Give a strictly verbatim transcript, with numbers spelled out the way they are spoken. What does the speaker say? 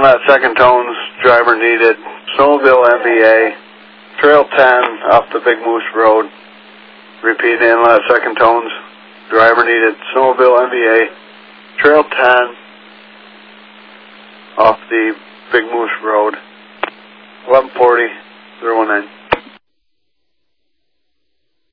Inlet Second Tones, driver needed. Snowmobile M V A, Trail ten off the Big Moose Road. Repeat, Inlet Second Tones, driver needed. Snowmobile M V A, Trail ten off the Big Moose Road. eleven forty, zero one nine.